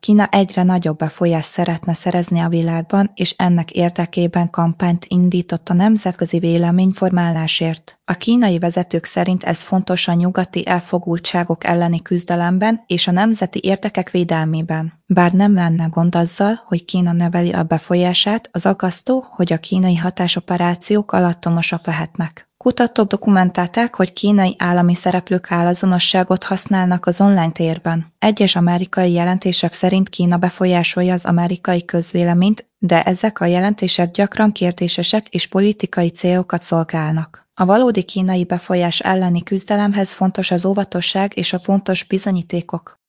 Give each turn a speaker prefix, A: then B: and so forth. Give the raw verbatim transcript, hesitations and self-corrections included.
A: Kína egyre nagyobb befolyást szeretne szerezni a világban, és ennek érdekében kampányt indított a nemzetközi véleményformálásért. A kínai vezetők szerint ez fontos a nyugati elfogultságok elleni küzdelemben és a nemzeti érdekek védelmében. Bár nem lenne gond azzal, hogy Kína növeli a befolyását, az aggasztó, hogy a kínai hatásoperációk alattomosak lehetnek. Kutatók dokumentálták, hogy kínai állami szereplők állazonosságot használnak az online térben. Egyes amerikai jelentések szerint Kína befolyásolja az amerikai közvéleményt, de ezek a jelentések gyakran kérdésesek és politikai célokat szolgálnak. A valódi kínai befolyás elleni küzdelemhez fontos az óvatosság és a pontos bizonyítékok.